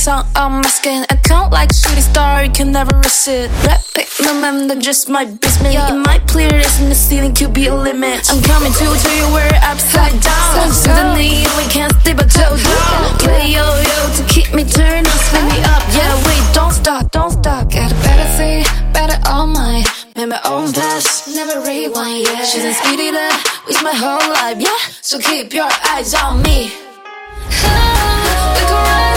song on my skin. I count like a shooting star, you can never resist. Rap pick my man, that just might be me. It might clear this in the ceiling could be a limit. I'm coming to you where upside down. Suddenly we can't stay but toe down. Play yo-yo to keep me turning, spin me up. Yeah, wait, don't stop, don't stop. Got a better thing, better all mine. Made my own path, never rewind, yeah. She's a speedy that, waste my whole life, yeah. So keep your eyes on me. We can run